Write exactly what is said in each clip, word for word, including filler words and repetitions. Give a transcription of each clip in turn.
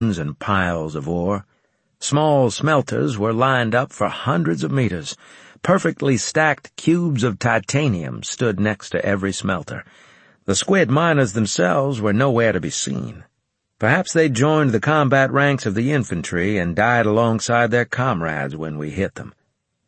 mounds and piles of ore. Small smelters were lined up for hundreds of meters. Perfectly stacked cubes of titanium stood next to every smelter. The squid miners themselves were nowhere to be seen. Perhaps they joined the combat ranks of the infantry and died alongside their comrades when we hit them.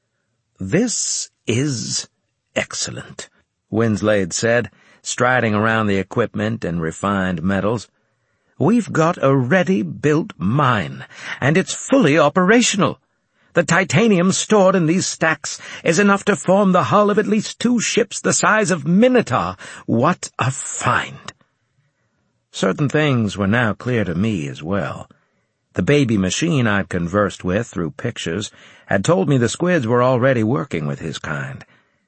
"This is excellent," Winslade said, striding around the equipment and refined metals. "We've got a ready-built mine, and it's fully operational. The titanium stored in these stacks is enough to form the hull of at least two ships the size of Minotaur. What a find!" Certain things were now clear to me as well. The baby machine I'd conversed with through pictures had told me the squids were already working with his kind.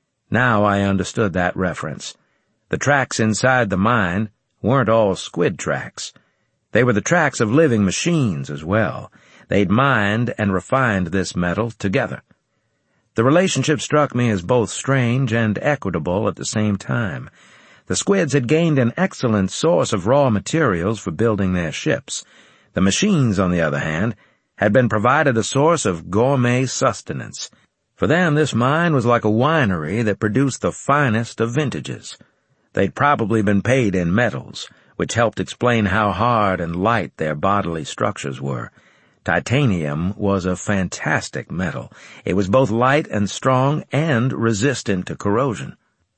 Now I understood that reference. The tracks inside the mine weren't all squid tracks. They were the tracks of living machines as well. They'd mined and refined this metal together. The relationship struck me as both strange and equitable at the same time. The squids had gained an excellent source of raw materials for building their ships. The machines, on the other hand, had been provided a source of gourmet sustenance. For them, this mine was like a winery that produced the finest of vintages. They'd probably been paid in metals, which helped explain how hard and light their bodily structures were. Titanium was a fantastic metal. It was both light and strong and resistant to corrosion.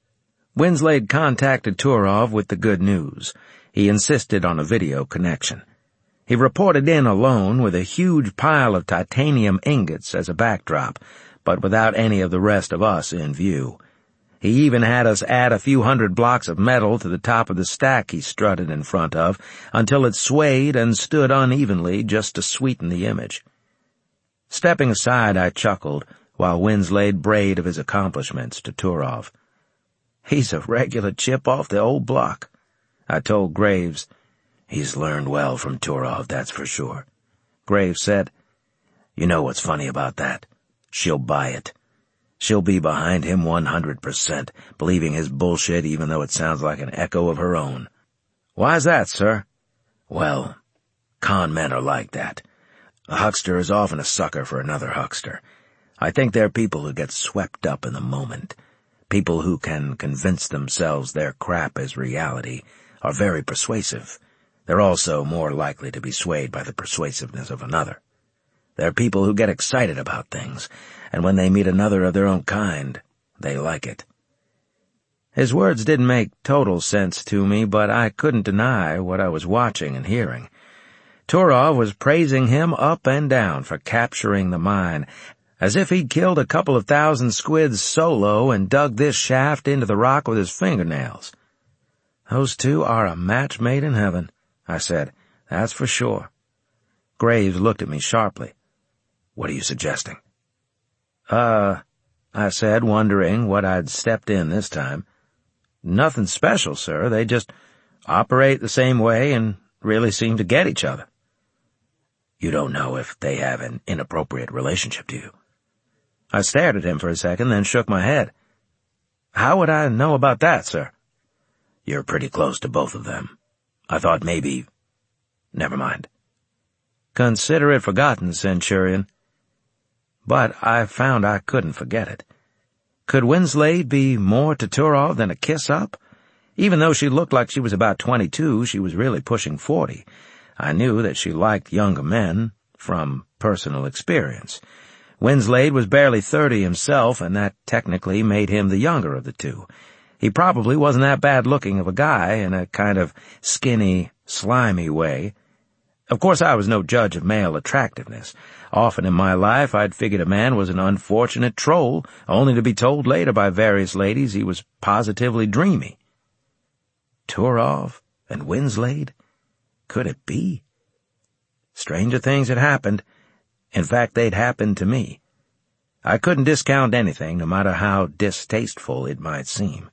Winslade contacted Turov with the good news. He insisted on a video connection. He reported in alone with a huge pile of titanium ingots as a backdrop, but without any of the rest of us in view. He even had us add a few hundred blocks of metal to the top of the stack he strutted in front of, until it swayed and stood unevenly just to sweeten the image. Stepping aside, I chuckled, while Winslade brayed of his accomplishments to Turov. "He's a regular chip off the old block," I told Graves. "He's learned well from Turov, that's for sure," Graves said. "You know what's funny about that? She'll buy it. She'll be behind him one hundred percent, believing his bullshit even though it sounds like an echo of her own." "Why's that, sir?" "Well, con men are like that. A huckster is often a sucker for another huckster. I think they're people who get swept up in the moment. People who can convince themselves their crap is reality are very persuasive. They're also more likely to be swayed by the persuasiveness of another. They're people who get excited about things, and when they meet another of their own kind, they like it." His words didn't make total sense to me, but I couldn't deny what I was watching and hearing. Turov was praising him up and down for capturing the mine, as if he'd killed a couple of thousand squids solo and dug this shaft into the rock with his fingernails. "Those two are a match made in heaven," I said. "That's for sure." Graves looked at me sharply. "What are you suggesting?" Uh, I said, wondering what I'd stepped in this time. "Nothing special, sir. They just operate the same way and really seem to get each other." "You don't know if they have an inappropriate relationship, do you?" I stared at him for a second, then shook my head. "How would I know about that, sir?" "You're pretty close to both of them. I thought maybe— Never mind." "Consider it forgotten, Centurion." But I found I couldn't forget it. Could Winslade be more to Turov than a kiss-up? Even though she looked like she was about twenty-two, she was really pushing forty. I knew that she liked younger men, from personal experience. Winslade was barely thirty himself, and that technically made him the younger of the two. He probably wasn't that bad-looking of a guy in a kind of skinny, slimy way. Of course, I was no judge of male attractiveness. Often in my life I'd figured a man was an unfortunate troll, only to be told later by various ladies he was positively dreamy. Turov and Winslade? Could it be? Stranger things had happened. In fact, they'd happened to me. I couldn't discount anything, no matter how distasteful it might seem.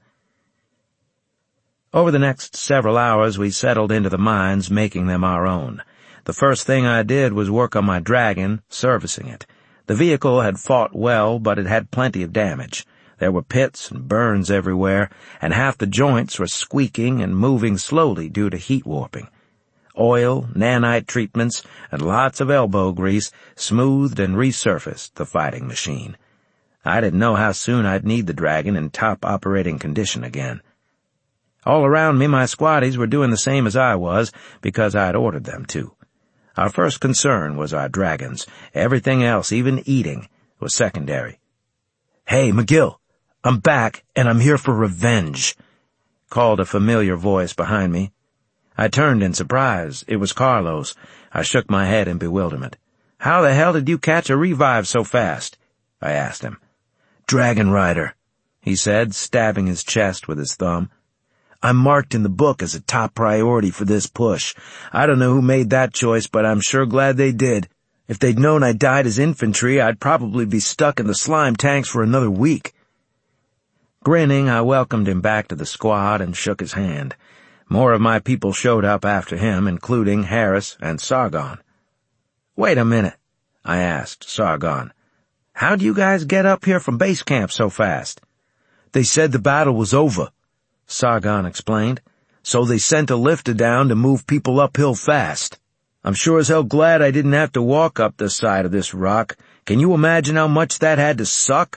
Over the next several hours we settled into the mines, making them our own. The first thing I did was work on my Dragon, servicing it. The vehicle had fought well, but it had plenty of damage. There were pits and burns everywhere, and half the joints were squeaking and moving slowly due to heat warping. Oil, nanite treatments, and lots of elbow grease smoothed and resurfaced the fighting machine. I didn't know how soon I'd need the Dragon in top operating condition again. All around me, my squaddies were doing the same as I was, because I'd ordered them to. Our first concern was our dragons. Everything else, even eating, was secondary. "Hey, McGill, I'm back, and I'm here for revenge," called a familiar voice behind me. I turned in surprise. It was Carlos. I shook my head in bewilderment. "How the hell did you catch a revive so fast?" I asked him. "Dragon Rider," he said, stabbing his chest with his thumb. "I'm marked in the book as a top priority for this push. I don't know who made that choice, but I'm sure glad they did. If they'd known I died as infantry, I'd probably be stuck in the slime tanks for another week." Grinning, I welcomed him back to the squad and shook his hand. More of my people showed up after him, including Harris and Sargon. "Wait a minute," I asked Sargon. "How'd you guys get up here from base camp so fast?" "They said the battle was over," Sargon explained, "so they sent a lifter down to move people uphill fast. I'm sure as hell glad I didn't have to walk up the side of this rock. Can you imagine how much that had to suck?"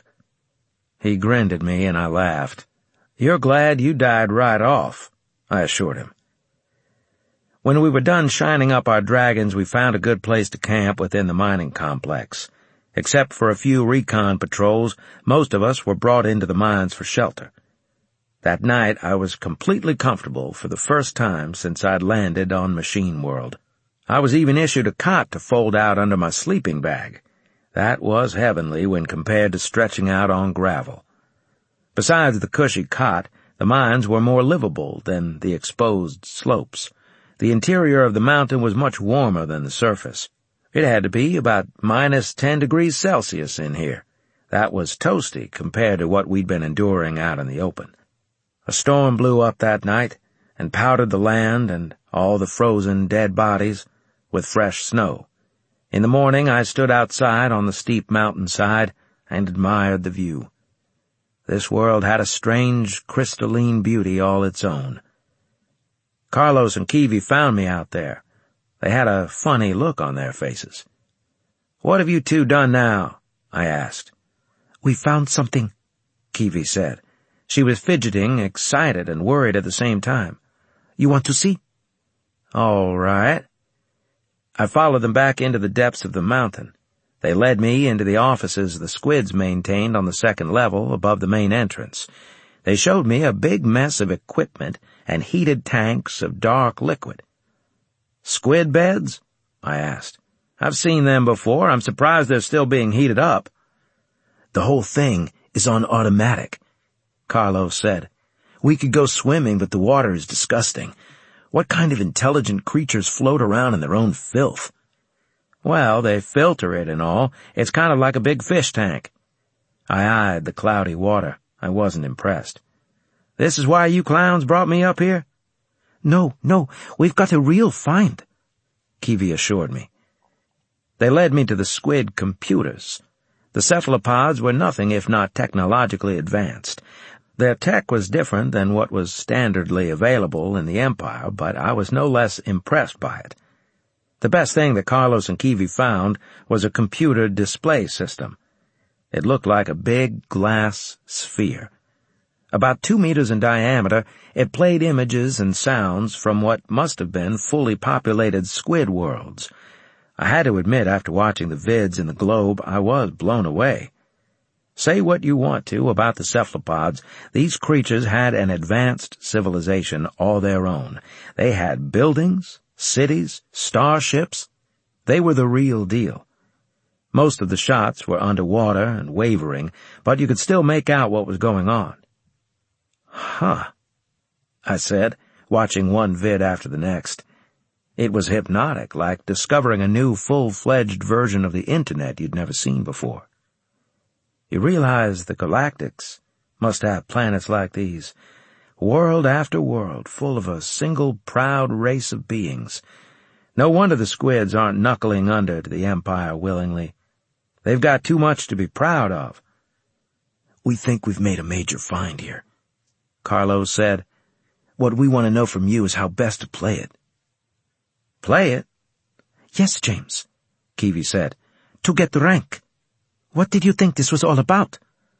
He grinned at me, and I laughed. "You're glad you died right off," I assured him. When we were done shining up our dragons, we found a good place to camp within the mining complex. Except for a few recon patrols, most of us were brought into the mines for shelter. That night I was completely comfortable for the first time since I'd landed on Machine World. I was even issued a cot to fold out under my sleeping bag. That was heavenly when compared to stretching out on gravel. Besides the cushy cot, the mines were more livable than the exposed slopes. The interior of the mountain was much warmer than the surface. It had to be about minus ten degrees Celsius in here. That was toasty compared to what we'd been enduring out in the open. A storm blew up that night and powdered the land and all the frozen dead bodies with fresh snow. In the morning I stood outside on the steep mountainside and admired the view. This world had a strange, crystalline beauty all its own. Carlos and Kiwi found me out there. They had a funny look on their faces. "What have you two done now?" I asked. "We found something," Kiwi said. She was fidgeting, excited and worried at the same time. "You want to see?" "All right." I followed them back into the depths of the mountain. They led me into the offices the squids maintained on the second level above the main entrance. They showed me a big mess of equipment and heated tanks of dark liquid. "Squid beds?" I asked. "I've seen them before. I'm surprised they're still being heated up." "The whole thing is on automatic," Carlos said. "We could go swimming, but the water is disgusting. What kind of intelligent creatures float around in their own filth?" "Well, they filter it and all. It's kind of like a big fish tank." I eyed the cloudy water. I wasn't impressed. "This is why you clowns brought me up here?" "No, no, we've got a real find," Kiwi assured me. They led me to the squid computers. The cephalopods were nothing if not technologically advanced. Their tech was different than what was standardly available in the Empire, but I was no less impressed by it. The best thing that Carlos and Kiwi found was a computer display system. It looked like a big glass sphere. About two meters in diameter, it played images and sounds from what must have been fully populated squid worlds. I had to admit, after watching the vids in the globe, I was blown away. Say what you want to about the cephalopods, these creatures had an advanced civilization all their own. They had buildings, cities, starships. They were the real deal. Most of the shots were underwater and wavering, but you could still make out what was going on. "Huh," I said, watching one vid after the next. It was hypnotic, like discovering a new full-fledged version of the Internet you'd never seen before. You realize the Galactics must have planets like these, world after world, full of a single proud race of beings. No wonder the squids aren't knuckling under to the Empire willingly. They've got too much to be proud of. "We think we've made a major find here," Carlos said. "What we want to know from you is how best to play it." Play it? Yes, James, Keevy said. To get the rank. What did you think this was all about?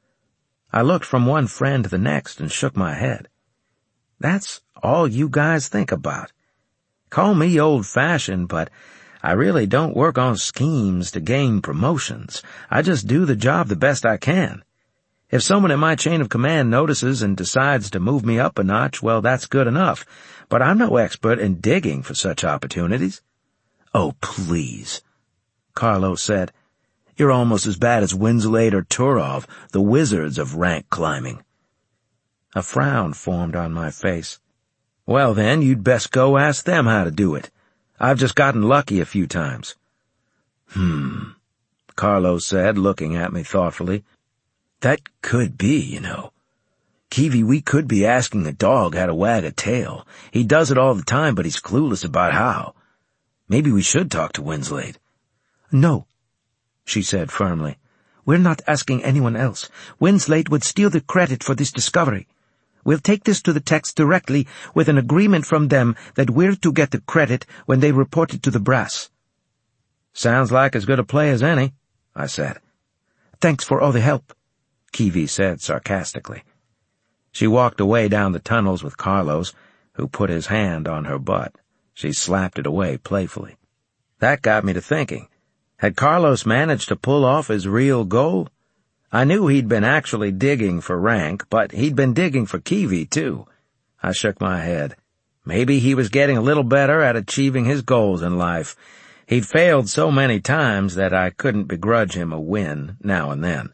I looked from one friend to the next and shook my head. That's all you guys think about. Call me old-fashioned, but I really don't work on schemes to gain promotions. I just do the job the best I can. If someone in my chain of command notices and decides to move me up a notch, well, that's good enough. But I'm no expert in digging for such opportunities. Oh, please, Carlos said. You're almost as bad as Winslade or Turov, the wizards of rank climbing. A frown formed on my face. Well, then, you'd best go ask them how to do it. I've just gotten lucky a few times. Hmm, Carlos said, looking at me thoughtfully. That could be, you know. Keevy, we could be asking a dog how to wag a tail. He does it all the time, but he's clueless about how. Maybe we should talk to Winslade. No, she said firmly. We're not asking anyone else. Winslade would steal the credit for this discovery. We'll take this to the Techs directly with an agreement from them that we're to get the credit when they report it to the brass. Sounds like as good a play as any, I said. Thanks for all the help, Keevy said sarcastically. She walked away down the tunnels with Carlos, who put his hand on her butt. She slapped it away playfully. That got me to thinking. Had Carlos managed to pull off his real goal? I knew he'd been actually digging for rank, but he'd been digging for Keevy, too. I shook my head. Maybe he was getting a little better at achieving his goals in life. He'd failed so many times that I couldn't begrudge him a win now and then.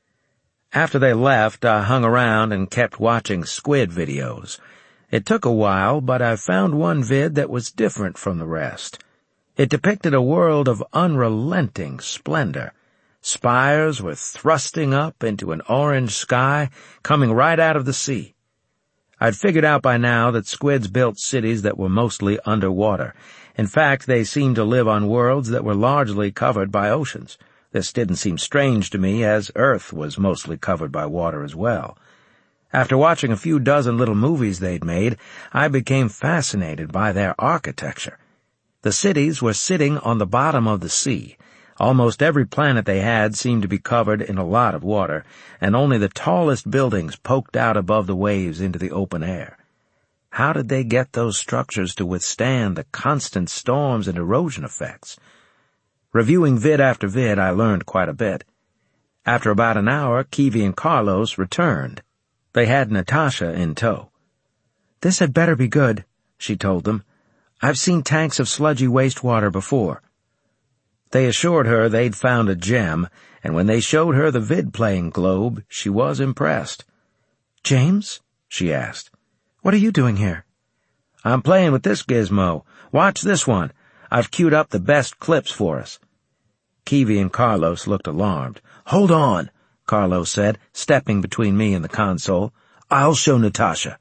After they left, I hung around and kept watching squid videos. It took a while, but I found one vid that was different from the rest. It depicted a world of unrelenting splendor. Spires were thrusting up into an orange sky, coming right out of the sea. I'd figured out by now that squids built cities that were mostly underwater. In fact, they seemed to live on worlds that were largely covered by oceans. This didn't seem strange to me, as Earth was mostly covered by water as well. After watching a few dozen little movies they'd made, I became fascinated by their architecture. The cities were sitting on the bottom of the sea. Almost every planet they had seemed to be covered in a lot of water, and only the tallest buildings poked out above the waves into the open air. How did they get those structures to withstand the constant storms and erosion effects? Reviewing vid after vid, I learned quite a bit. After about an hour, Keevy and Carlos returned. They had Natasha in tow. This had better be good, she told them. I've seen tanks of sludgy wastewater before. They assured her they'd found a gem, and when they showed her the vid-playing globe, she was impressed. James? She asked. What are you doing here? I'm playing with this gizmo. Watch this one. I've queued up the best clips for us. Keevy and Carlos looked alarmed. Hold on, Carlos said, stepping between me and the console. I'll show Natasha.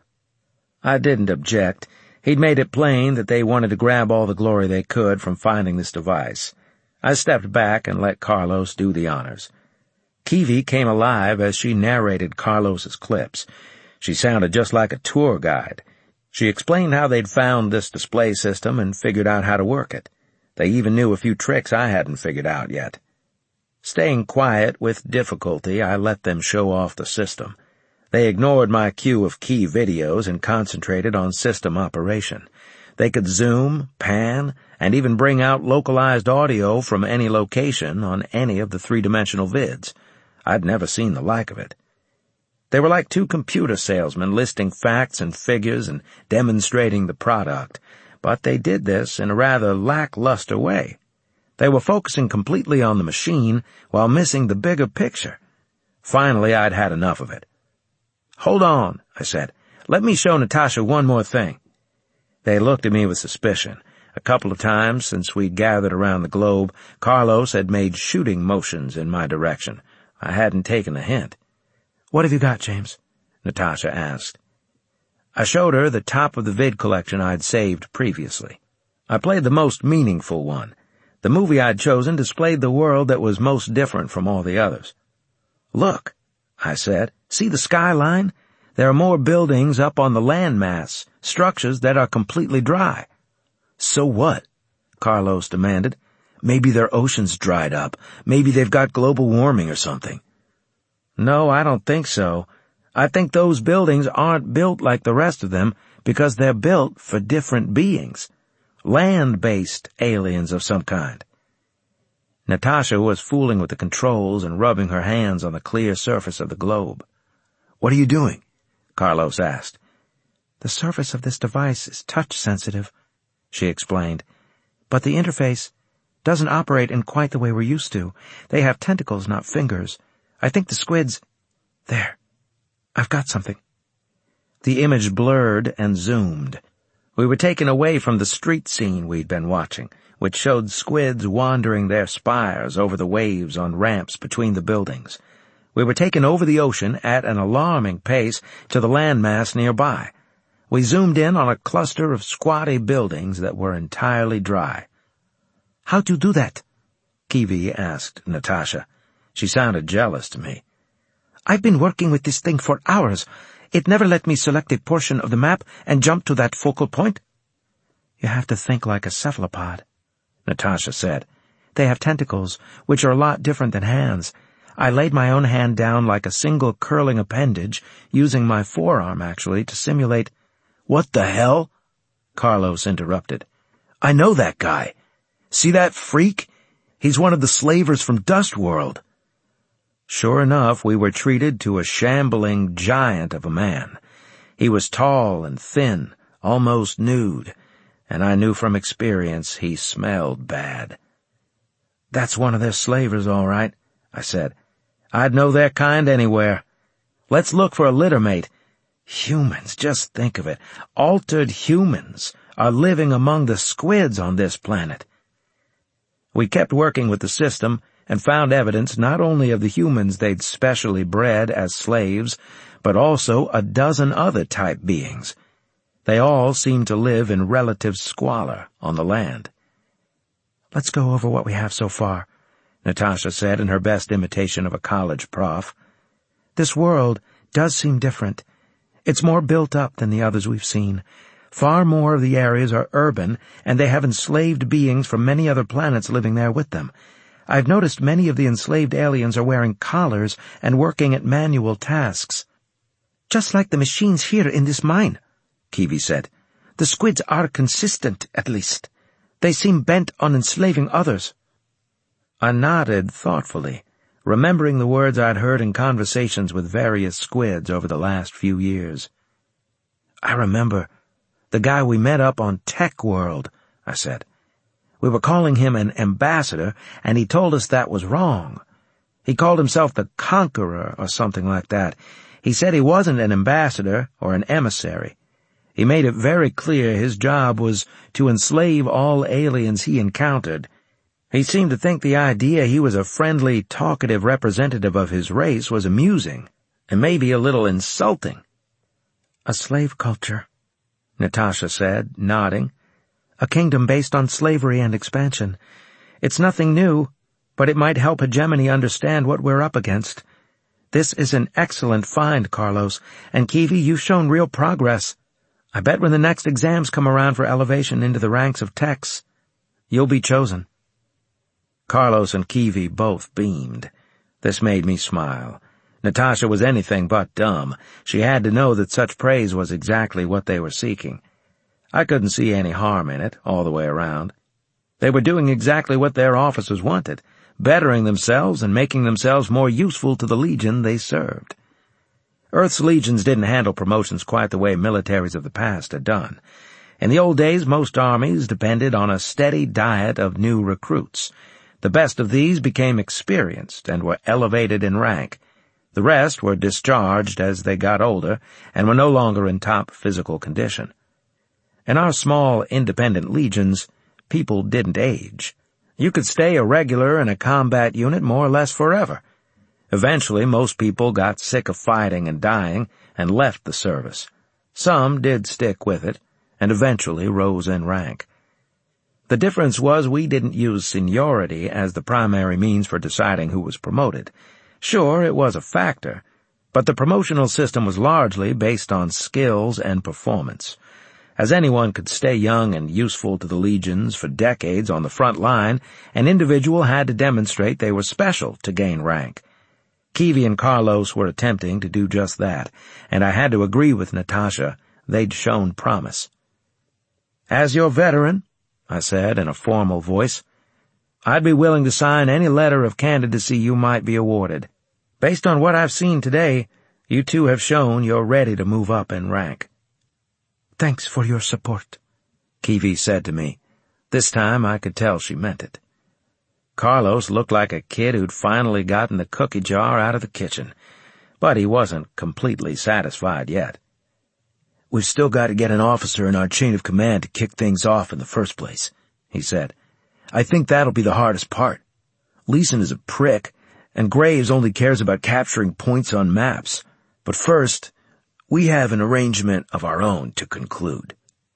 I didn't object. He'd made it plain that they wanted to grab all the glory they could from finding this device. I stepped back and let Carlos do the honors. Keevy came alive as she narrated Carlos's clips. She sounded just like a tour guide. She explained how they'd found this display system and figured out how to work it. They even knew a few tricks I hadn't figured out yet. Staying quiet with difficulty, I let them show off the system. They ignored my queue of key videos and concentrated on system operation. They could zoom, pan, and even bring out localized audio from any location on any of the three-dimensional vids. I'd never seen the like of it. They were like two computer salesmen listing facts and figures and demonstrating the product, but they did this in a rather lackluster way. They were focusing completely on the machine while missing the bigger picture. Finally, I'd had enough of it. "Hold on," I said. "Let me show Natasha one more thing." They looked at me with suspicion. A couple of times since we'd gathered around the globe, Carlos had made shooting motions in my direction. I hadn't taken the hint. "What have you got, James?" Natasha asked. I showed her the top of the vid collection I'd saved previously. I played the most meaningful one. The movie I'd chosen displayed the world that was most different from all the others. "Look," I said. "See the skyline? There are more buildings up on the landmass, structures that are completely dry." "So what?" Carlos demanded. "Maybe their oceans dried up. Maybe they've got global warming or something." "No, I don't think so. I think those buildings aren't built like the rest of them because they're built for different beings. Land-based aliens of some kind." Natasha was fooling with the controls and rubbing her hands on the clear surface of the globe. "What are you doing?" Carlos asked. "The surface of this device is touch-sensitive," she explained, "but the interface doesn't operate in quite the way we're used to. They have tentacles, not fingers. I think the squids... There. I've got something." The image blurred and zoomed. We were taken away from the street scene we'd been watching, which showed squids wandering their spires over the waves on ramps between the buildings. We were taken over the ocean at an alarming pace to the landmass nearby. We zoomed in on a cluster of squatty buildings that were entirely dry. "How'd you do that?" Kiwi asked Natasha. She sounded jealous to me. "I've been working with this thing for hours. It never let me select a portion of the map and jump to that focal point." "You have to think like a cephalopod," Natasha said. "They have tentacles, which are a lot different than hands. I laid my own hand down like a single curling appendage, using my forearm, actually, to simulate—" "What the hell?" Carlos interrupted. "I know that guy. See that freak? He's one of the slavers from Dust World." Sure enough, we were treated to a shambling giant of a man. He was tall and thin, almost nude, and I knew from experience he smelled bad. "That's one of their slavers, all right," I said. "I'd know their kind anywhere. Let's look for a litter mate. Humans, just think of it. Altered humans are living among the squids on this planet." We kept working with the system and found evidence not only of the humans they'd specially bred as slaves, but also a dozen other type beings. They all seemed to live in relative squalor on the land. "Let's go over what we have so far," Natasha said in her best imitation of a college prof. "This world does seem different. It's more built up than the others we've seen. Far more of the areas are urban, and they have enslaved beings from many other planets living there with them. I've noticed many of the enslaved aliens are wearing collars and working at manual tasks." "Just like the machines here in this mine," Kiwi said. "The squids are consistent, at least. They seem bent on enslaving others." I nodded thoughtfully, remembering the words I'd heard in conversations with various squids over the last few years. "I remember the guy we met up on Tech World," I said. "We were calling him an ambassador, and he told us that was wrong. He called himself the Conqueror or something like that. He said he wasn't an ambassador or an emissary. He made it very clear his job was to enslave all aliens he encountered. He seemed to think the idea he was a friendly, talkative representative of his race was amusing, and maybe a little insulting." "A slave culture," Natasha said, nodding. "A kingdom based on slavery and expansion. It's nothing new, but it might help hegemony understand what we're up against. This is an excellent find, Carlos, and Kiwi, you've shown real progress. I bet when the next exams come around for elevation into the ranks of techs, you'll be chosen." Carlos and Kiwi both beamed. This made me smile. Natasha was anything but dumb. She had to know that such praise was exactly what they were seeking. I couldn't see any harm in it, all the way around. They were doing exactly what their officers wanted, bettering themselves and making themselves more useful to the Legion they served. Earth's legions didn't handle promotions quite the way militaries of the past had done. In the old days, most armies depended on a steady diet of new recruits. The best of these became experienced and were elevated in rank. The rest were discharged as they got older and were no longer in top physical condition. In our small, independent legions, people didn't age. You could stay a regular in a combat unit more or less forever. Eventually, most people got sick of fighting and dying and left the service. Some did stick with it, and eventually rose in rank. The difference was we didn't use seniority as the primary means for deciding who was promoted. Sure, it was a factor, but the promotional system was largely based on skills and performance. As anyone could stay young and useful to the legions for decades on the front line, an individual had to demonstrate they were special to gain rank. Kiwi and Carlos were attempting to do just that, and I had to agree with Natasha. They'd shown promise. "As your veteran," I said in a formal voice, "I'd be willing to sign any letter of candidacy you might be awarded. Based on what I've seen today, you two have shown you're ready to move up in rank." "Thanks for your support," Kiwi said to me. This time I could tell she meant it. Carlos looked like a kid who'd finally gotten the cookie jar out of the kitchen, but he wasn't completely satisfied yet. "We've still got to get an officer in our chain of command to kick things off in the first place," he said. "I think that'll be the hardest part. Leeson is a prick, and Graves only cares about capturing points on maps. But first, we have an arrangement of our own to conclude."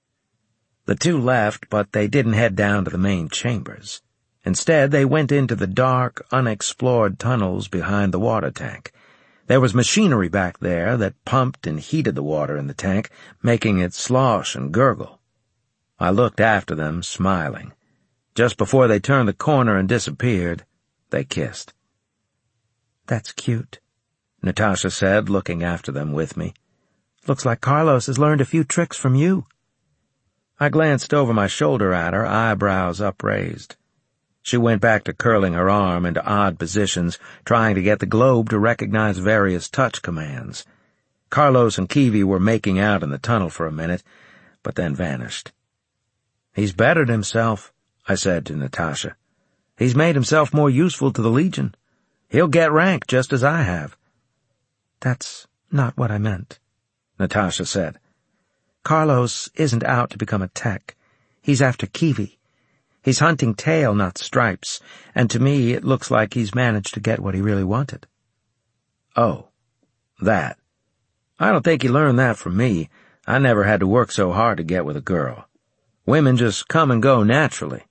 The two left, but they didn't head down to the main chambers. Instead, they went into the dark, unexplored tunnels behind the water tank. There was machinery back there that pumped and heated the water in the tank, making it slosh and gurgle. I looked after them, smiling. Just before they turned the corner and disappeared, they kissed. "That's cute," Natasha said, looking after them with me. "Looks like Carlos has learned a few tricks from you." I glanced over my shoulder at her, eyebrows upraised. She went back to curling her arm into odd positions, trying to get the globe to recognize various touch commands. Carlos and Kiwi were making out in the tunnel for a minute, but then vanished. "He's bettered himself," I said to Natasha. "He's made himself more useful to the Legion. He'll get rank just as I have." "That's not what I meant," Natasha said. "Carlos isn't out to become a tech. He's after Kiwi. He's hunting tail, not stripes, and to me it looks like he's managed to get what he really wanted." "Oh, that. I don't think he learned that from me. I never had to work so hard to get with a girl. Women just come and go naturally."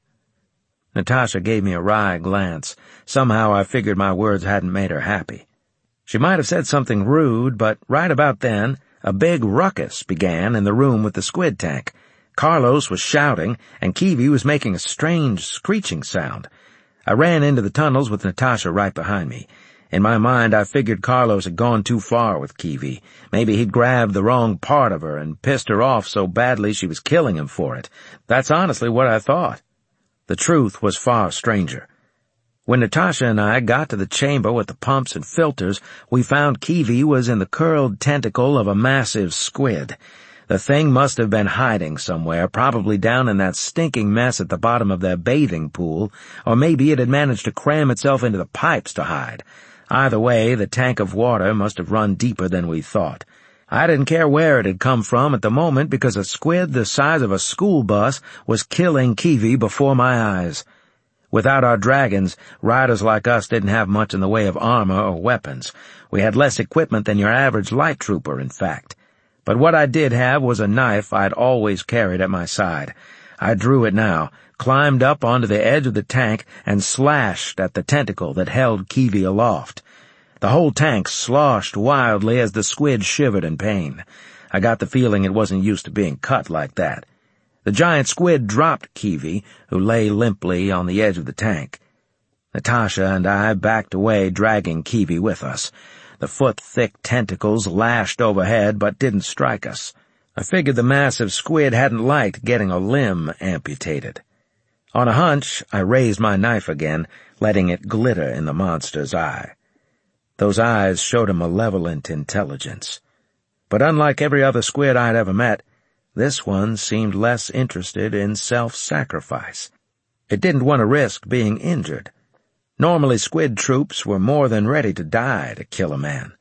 Natasha gave me a wry glance. Somehow I figured my words hadn't made her happy. She might have said something rude, but right about then, a big ruckus began in the room with the squid tank. Carlos was shouting, and Kiwi was making a strange screeching sound. I ran into the tunnels with Natasha right behind me. In my mind, I figured Carlos had gone too far with Kiwi. Maybe he'd grabbed the wrong part of her and pissed her off so badly she was killing him for it. That's honestly what I thought. The truth was far stranger. When Natasha and I got to the chamber with the pumps and filters, we found Kiwi was in the curled tentacle of a massive squid. The thing must have been hiding somewhere, probably down in that stinking mess at the bottom of their bathing pool, or maybe it had managed to cram itself into the pipes to hide. Either way, the tank of water must have run deeper than we thought. I didn't care where it had come from at the moment because a squid the size of a school bus was killing Kiwi before my eyes. Without our dragons, riders like us didn't have much in the way of armor or weapons. We had less equipment than your average light trooper, in fact. But what I did have was a knife I'd always carried at my side. I drew it now, climbed up onto the edge of the tank, and slashed at the tentacle that held Kiwi aloft. The whole tank sloshed wildly as the squid shivered in pain. I got the feeling it wasn't used to being cut like that. The giant squid dropped Kiwi, who lay limply on the edge of the tank. Natasha and I backed away, dragging Kiwi with us. The foot-thick tentacles lashed overhead but didn't strike us. I figured the massive squid hadn't liked getting a limb amputated. On a hunch, I raised my knife again, letting it glitter in the monster's eye. Those eyes showed a malevolent intelligence. But unlike every other squid I'd ever met, this one seemed less interested in self-sacrifice. It didn't want to risk being injured. Normally squid troops were more than ready to die to kill a man.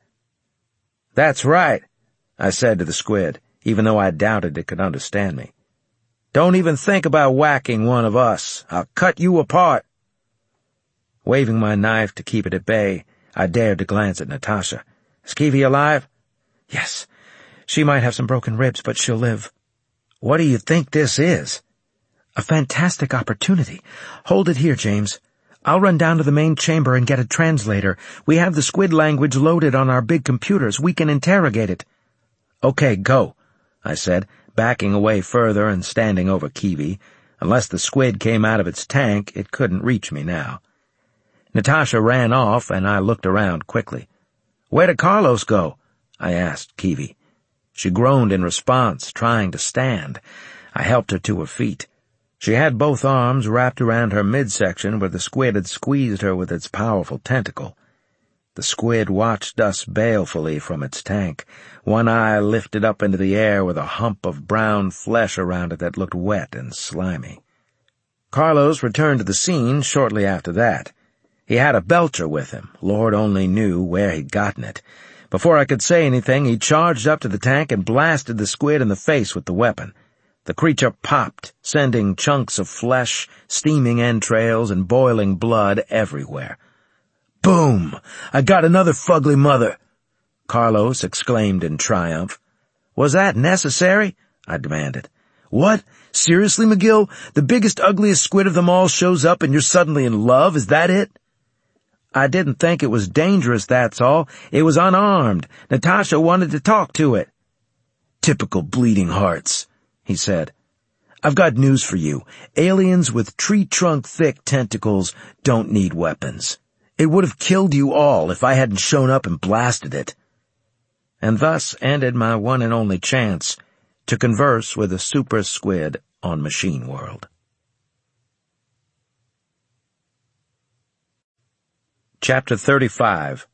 "That's right," I said to the squid, even though I doubted it could understand me. "Don't even think about whacking one of us. I'll cut you apart." Waving my knife to keep it at bay, I dared to glance at Natasha. "Is Kiwi alive?" "Yes. She might have some broken ribs, but she'll live." "What do you think this is?" "A fantastic opportunity. Hold it here, James. I'll run down to the main chamber and get a translator. We have the squid language loaded on our big computers. We can interrogate it." "Okay, go," I said, backing away further and standing over Kiwi. Unless the squid came out of its tank, it couldn't reach me now. Natasha ran off, and I looked around quickly. "Where did Carlos go?" I asked Kiwi. She groaned in response, trying to stand. I helped her to her feet. She had both arms wrapped around her midsection where the squid had squeezed her with its powerful tentacle. The squid watched us balefully from its tank, one eye lifted up into the air with a hump of brown flesh around it that looked wet and slimy. Carlos returned to the scene shortly after that. He had a belcher with him. Lord only knew where he'd gotten it. Before I could say anything, he charged up to the tank and blasted the squid in the face with the weapon. The creature popped, sending chunks of flesh, steaming entrails, and boiling blood everywhere. "Boom! I got another fugly mother!" Carlos exclaimed in triumph. "Was that necessary?" I demanded. "What? Seriously, McGill? The biggest, ugliest squid of them all shows up and you're suddenly in love? Is that it?" "I didn't think it was dangerous, that's all. It was unarmed. Natasha wanted to talk to it." "Typical bleeding hearts," he said. "I've got news for you. Aliens with tree-trunk-thick tentacles don't need weapons. It would have killed you all if I hadn't shown up and blasted it." And thus ended my one and only chance to converse with a super squid on Machine World. Chapter thirty-five.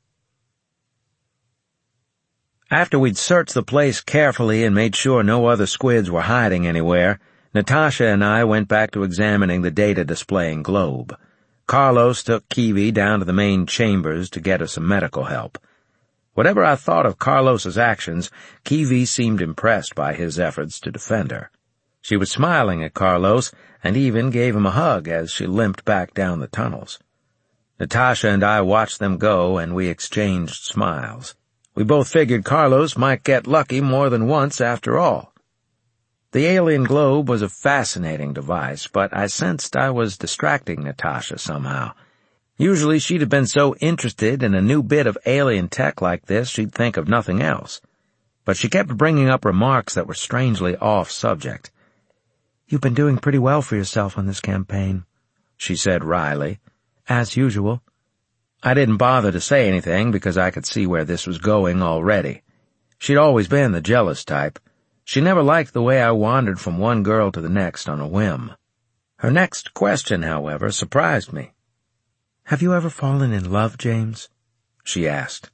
After we'd searched the place carefully and made sure no other squids were hiding anywhere, Natasha and I went back to examining the data-displaying globe. Carlos took Kiwi down to the main chambers to get her some medical help. Whatever I thought of Carlos's actions, Kiwi seemed impressed by his efforts to defend her. She was smiling at Carlos and even gave him a hug as she limped back down the tunnels. Natasha and I watched them go, and we exchanged smiles. We both figured Carlos might get lucky more than once after all. The alien globe was a fascinating device, but I sensed I was distracting Natasha somehow. Usually she'd have been so interested in a new bit of alien tech like this she'd think of nothing else. But she kept bringing up remarks that were strangely off-subject. "You've been doing pretty well for yourself on this campaign," she said wryly. "As usual." I didn't bother to say anything because I could see where this was going already. She'd always been the jealous type. She never liked the way I wandered from one girl to the next on a whim. Her next question, however, surprised me. "Have you ever fallen in love, James?" she asked.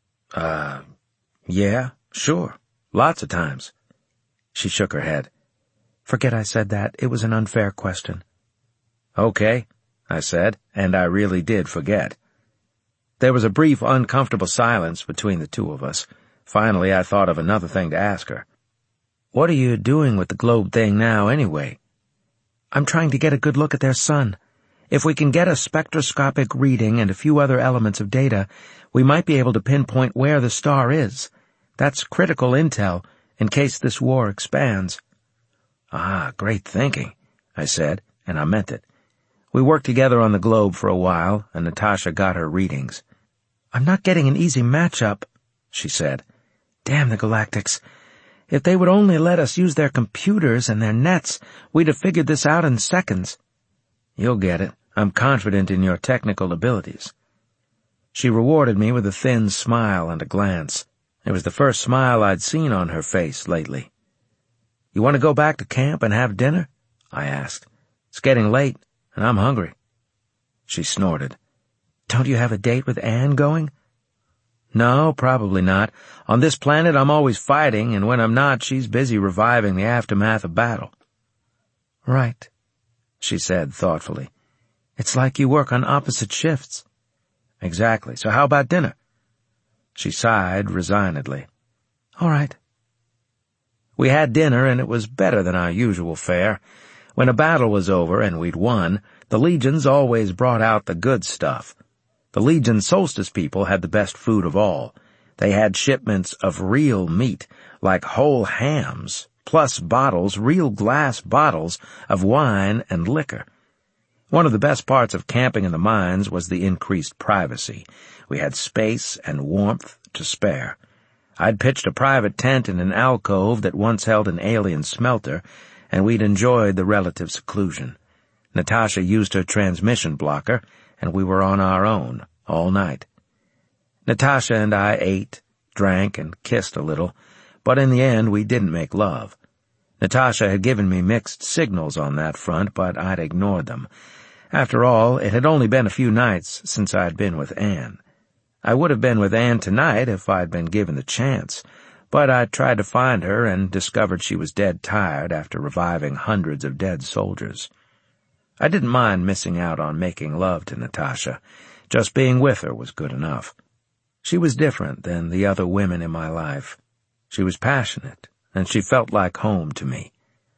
Uh, yeah, sure. Lots of times." She shook her head. "Forget I said that. It was an unfair question." "Okay," I said, and I really did forget. There was a brief, uncomfortable silence between the two of us. Finally, I thought of another thing to ask her. "What are you doing with the globe thing now, anyway?" "I'm trying to get a good look at their sun. If we can get a spectroscopic reading and a few other elements of data, we might be able to pinpoint where the star is. That's critical intel in case this war expands." "Ah, great thinking," I said, and I meant it. We worked together on the globe for a while, and Natasha got her readings. "I'm not getting an easy match-up," she said. "Damn the Galactics. If they would only let us use their computers and their nets, we'd have figured this out in seconds." "You'll get it. I'm confident in your technical abilities." She rewarded me with a thin smile and a glance. It was the first smile I'd seen on her face lately. "You want to go back to camp and have dinner?" I asked. "It's getting late, and I'm hungry." She snorted. "Don't you have a date with Anne going?" "No, probably not. On this planet I'm always fighting, and when I'm not, she's busy reviving the aftermath of battle." "Right," she said thoughtfully. "It's like you work on opposite shifts." "Exactly. So how about dinner?" She sighed resignedly. "All right." We had dinner, and it was better than our usual fare. When a battle was over and we'd won, the Legions always brought out the good stuff. The Legion Solstice people had the best food of all. They had shipments of real meat, like whole hams, plus bottles, real glass bottles, of wine and liquor. One of the best parts of camping in the mines was the increased privacy. We had space and warmth to spare. I'd pitched a private tent in an alcove that once held an alien smelter, and we'd enjoyed the relative seclusion. Natasha used her transmission blocker, and we were on our own all night. Natasha and I ate, drank, and kissed a little, but in the end we didn't make love. Natasha had given me mixed signals on that front, but I'd ignored them. After all, it had only been a few nights since I'd been with Anne. I would have been with Anne tonight if I'd been given the chance, but I tried to find her and discovered she was dead tired after reviving hundreds of dead soldiers. I didn't mind missing out on making love to Natasha. Just being with her was good enough. She was different than the other women in my life. She was passionate, and she felt like home to me.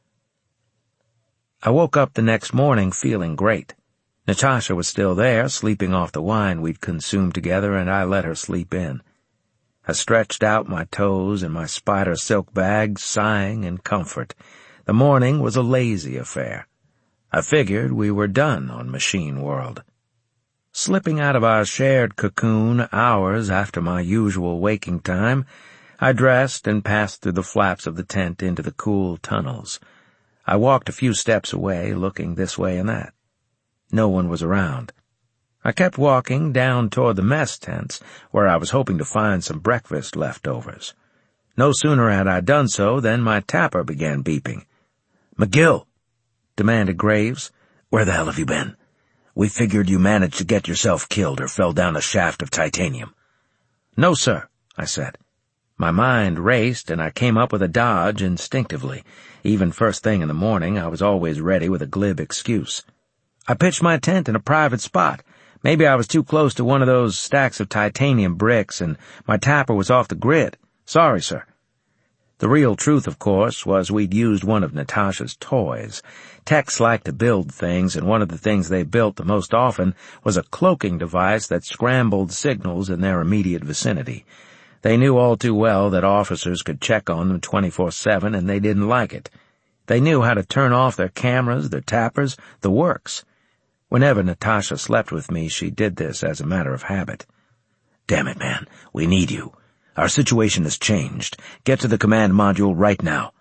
I woke up the next morning feeling great. Natasha was still there, sleeping off the wine we'd consumed together, and I let her sleep in. I stretched out my toes in my spider silk bag, sighing in comfort. The morning was a lazy affair. I figured we were done on Machine World. Slipping out of our shared cocoon hours after my usual waking time, I dressed and passed through the flaps of the tent into the cool tunnels. I walked a few steps away, looking this way and that. No one was around. I kept walking down toward the mess tents, where I was hoping to find some breakfast leftovers. No sooner had I done so than my tapper began beeping. "McGill," demanded Graves, "where the hell have you been? We figured you managed to get yourself killed or fell down a shaft of titanium." "No, sir," I said. My mind raced, and I came up with a dodge instinctively. Even first thing in the morning, I was always ready with a glib excuse. "I pitched my tent in a private spot. Maybe I was too close to one of those stacks of titanium bricks, and my tapper was off the grid. Sorry, sir." The real truth, of course, was we'd used one of Natasha's toys. Techs like to build things, and one of the things they built the most often was a cloaking device that scrambled signals in their immediate vicinity. They knew all too well that officers could check on them twenty-four seven, and they didn't like it. They knew how to turn off their cameras, their tappers, the works. Whenever Natasha slept with me, she did this as a matter of habit. "Damn it, man, we need you. Our situation has changed. Get to the command module right now."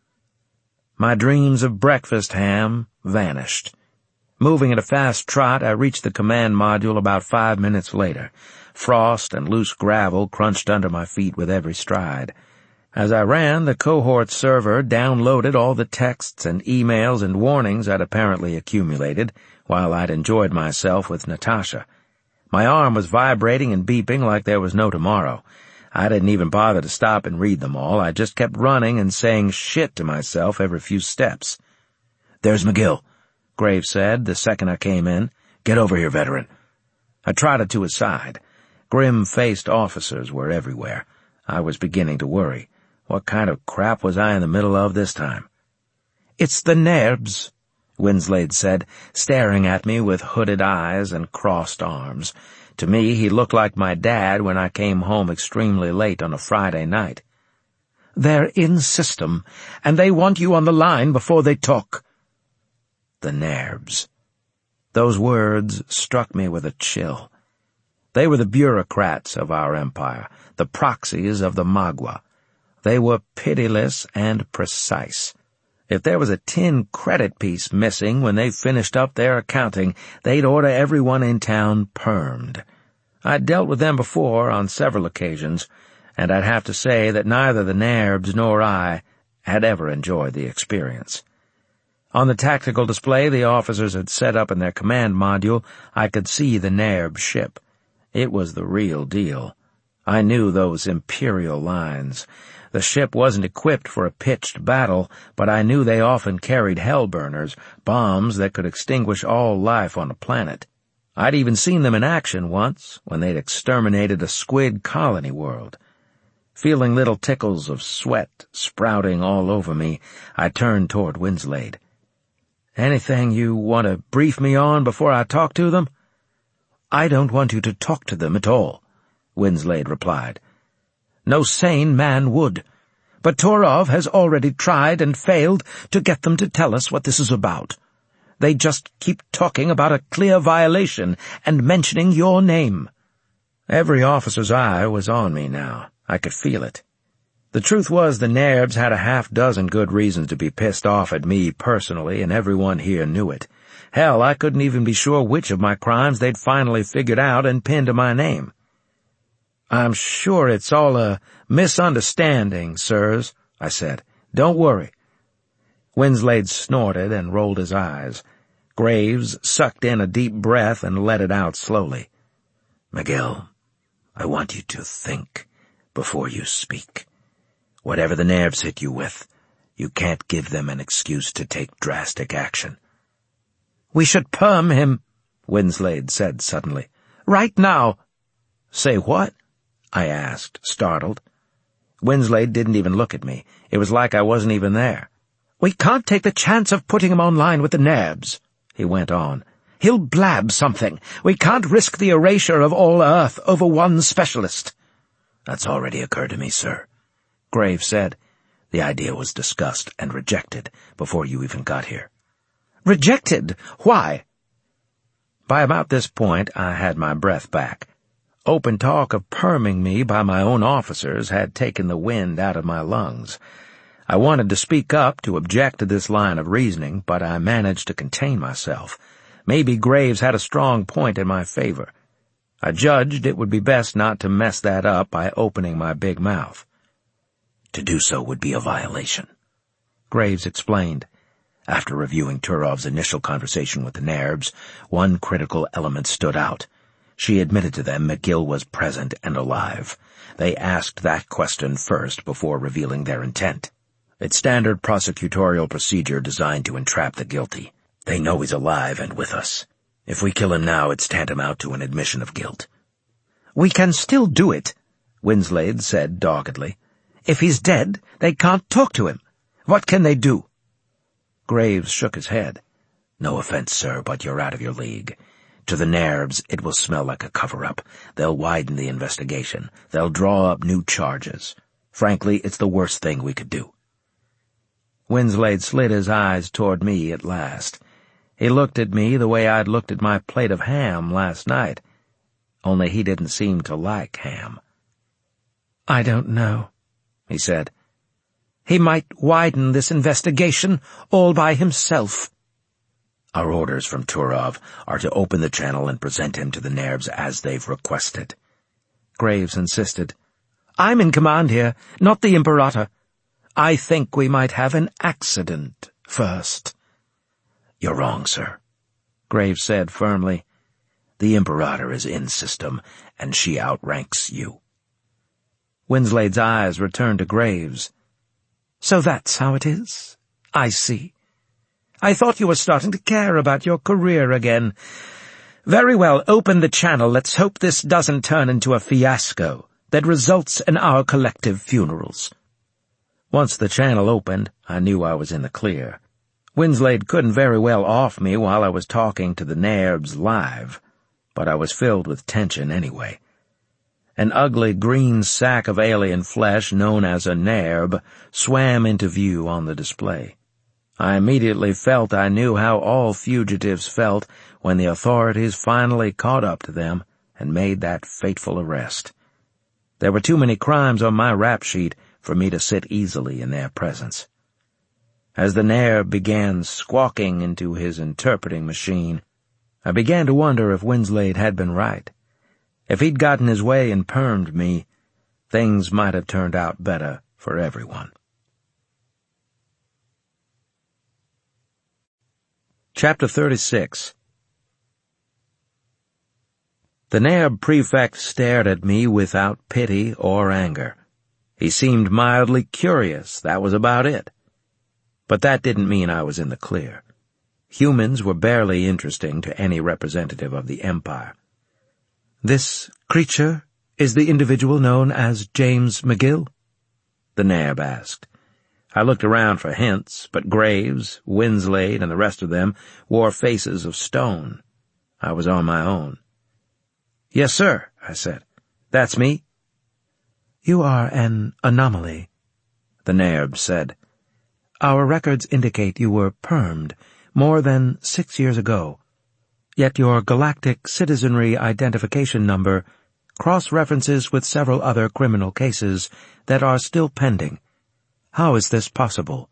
My dreams of breakfast ham vanished. Moving at a fast trot, I reached the command module about five minutes later. Frost and loose gravel crunched under my feet with every stride. As I ran, the cohort server downloaded all the texts and emails and warnings I'd apparently accumulated while I'd enjoyed myself with Natasha. My arm was vibrating and beeping like there was no tomorrow. I didn't even bother to stop and read them all. I just kept running and saying shit to myself every few steps. "There's McGill," Graves said the second I came in. "Get over here, veteran." I trotted to his side. Grim-faced officers were everywhere. I was beginning to worry. What kind of crap was I in the middle of this time? "It's the Nerbs," Winslade said, staring at me with hooded eyes and crossed arms. To me, he looked like my dad when I came home extremely late on a Friday night. "They're in system, and they want you on the line before they talk." The Nerbs. Those words struck me with a chill. They were the bureaucrats of our empire, the proxies of the Magua. They were pitiless and precise. If there was a tin credit piece missing when they finished up their accounting, they'd order everyone in town permed. I'd dealt with them before on several occasions, and I'd have to say that neither the Nerbs nor I had ever enjoyed the experience. On the tactical display the officers had set up in their command module, I could see the Nerb ship. It was the real deal. I knew those imperial lines. The ship wasn't equipped for a pitched battle, but I knew they often carried hellburners, bombs that could extinguish all life on a planet. I'd even seen them in action once, when they'd exterminated a squid colony world. Feeling little tickles of sweat sprouting all over me, I turned toward Winslade. "Anything you want to brief me on before I talk to them?" "I don't want you to talk to them at all," Winslade replied. "No sane man would. But Torov has already tried and failed to get them to tell us what this is about. They just keep talking about a clear violation and mentioning your name." Every officer's eye was on me now. I could feel it. The truth was the Nairbs had a half-dozen good reasons to be pissed off at me personally, and everyone here knew it. Hell, I couldn't even be sure which of my crimes they'd finally figured out and pinned to my name. "I'm sure it's all a misunderstanding, sirs," I said. "Don't worry." Winslade snorted and rolled his eyes. Graves sucked in a deep breath and let it out slowly. "Miguel, I want you to think before you speak. Whatever the Nairbs hit you with, you can't give them an excuse to take drastic action." "We should perm him," Winslade said suddenly. "Right now." "Say what?" I asked, startled. Winslade didn't even look at me. It was like I wasn't even there. "We can't take the chance of putting him online with the Nairbs," he went on. "He'll blab something. We can't risk the erasure of all Earth over one specialist." "That's already occurred to me, sir," Graves said. "The idea was discussed and rejected before you even got here." "Rejected? Why?" By about this point, I had my breath back. Open talk of perming me by my own officers had taken the wind out of my lungs. I wanted to speak up to object to this line of reasoning, but I managed to contain myself. Maybe Graves had a strong point in my favor. I judged it would be best not to mess that up by opening my big mouth. "To do so would be a violation," Graves explained. After reviewing Turov's initial conversation with the Nairbs, one critical element stood out. She admitted to them McGill was present and alive. They asked that question first before revealing their intent. It's standard prosecutorial procedure designed to entrap the guilty. They know he's alive and with us. If we kill him now, it's tantamount to an admission of guilt. "We can still do it," Winslade said doggedly. "If he's dead, they can't talk to him. What can they do?" Graves shook his head. "No offense, sir, but you're out of your league. To the Nairbs, it will smell like a cover-up. They'll widen the investigation. They'll draw up new charges. Frankly, it's the worst thing we could do." Winslade slid his eyes toward me at last. He looked at me the way I'd looked at my plate of ham last night, only he didn't seem to like ham. "I don't know," he said. "He might widen this investigation all by himself." "Our orders from Turov are to open the channel and present him to the Nairbs as they've requested," Graves insisted. "I'm in command here, not the Imperator. I think we might have an accident first." "You're wrong, sir," Graves said firmly. "The Imperator is in system, and she outranks you." Winslade's eyes returned to Graves. "So that's how it is? I see. I thought you were starting to care about your career again. Very well, open the channel. Let's hope this doesn't turn into a fiasco that results in our collective funerals." Once the channel opened, I knew I was in the clear. Winslade couldn't very well off me while I was talking to the Nairbs live, but I was filled with tension anyway. An ugly green sack of alien flesh known as a Nairb swam into view on the display. I immediately felt I knew how all fugitives felt when the authorities finally caught up to them and made that fateful arrest. There were too many crimes on my rap sheet for me to sit easily in their presence. As the Nairb began squawking into his interpreting machine, I began to wonder if Winslade had been right. If he'd gotten his way and permed me, things might have turned out better for everyone. Chapter thirty-six. The Nairb prefect stared at me without pity or anger. He seemed mildly curious, that was about it. But that didn't mean I was in the clear. Humans were barely interesting to any representative of the Empire. "This creature is the individual known as James McGill?" the Nairb asked. I looked around for hints, but Graves, Winslade, and the rest of them wore faces of stone. I was on my own. "Yes, sir," I said. "That's me." "You are an anomaly," the Nairb said. "Our records indicate you were permed more than six years ago, yet your galactic citizenry identification number cross-references with several other criminal cases that are still pending. How is this possible?"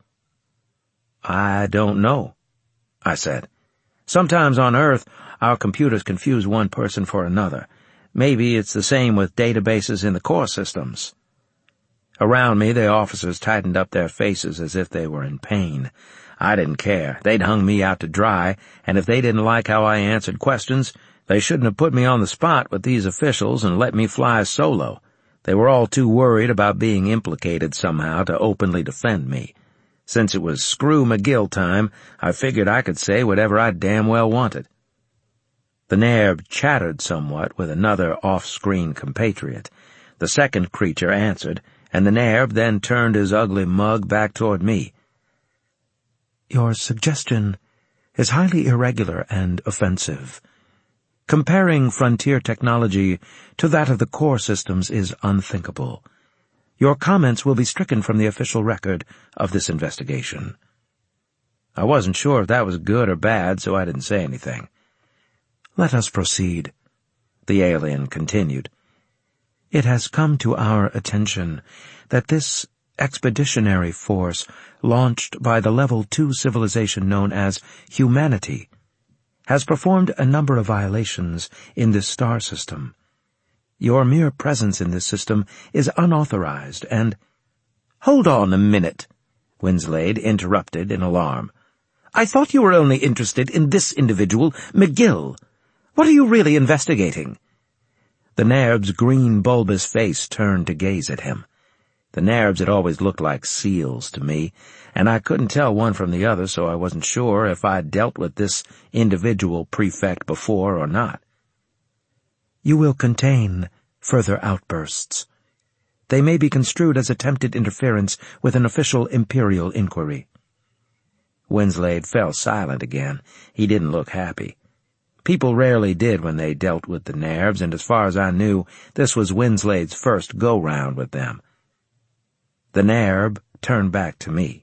"I don't know," I said. "Sometimes on Earth, our computers confuse one person for another. Maybe it's the same with databases in the core systems." Around me, the officers tightened up their faces as if they were in pain. I didn't care. They'd hung me out to dry, and if they didn't like how I answered questions, they shouldn't have put me on the spot with these officials and let me fly solo. They were all too worried about being implicated somehow to openly defend me. Since it was Screw McGill time, I figured I could say whatever I damn well wanted. The Nairb chattered somewhat with another off-screen compatriot. The second creature answered, and the Nairb then turned his ugly mug back toward me. "Your suggestion is highly irregular and offensive. Comparing frontier technology to that of the core systems is unthinkable. Your comments will be stricken from the official record of this investigation." I wasn't sure if that was good or bad, so I didn't say anything. "Let us proceed," the alien continued. "It has come to our attention that this expeditionary force launched by the Level two civilization known as Humanity has performed a number of violations in this star system. Your mere presence in this system is unauthorized and—" "Hold on a minute," Winslade interrupted in alarm. "I thought you were only interested in this individual, McGill. What are you really investigating?" The Nairb's green bulbous face turned to gaze at him. The Nairbs had always looked like seals to me, and I couldn't tell one from the other, so I wasn't sure if I'd dealt with this individual prefect before or not. "You will contain further outbursts. They may be construed as attempted interference with an official Imperial inquiry." Winslade fell silent again. He didn't look happy. People rarely did when they dealt with the Nairbs, and as far as I knew, this was Winslade's first go-round with them. The Nairb turned back to me.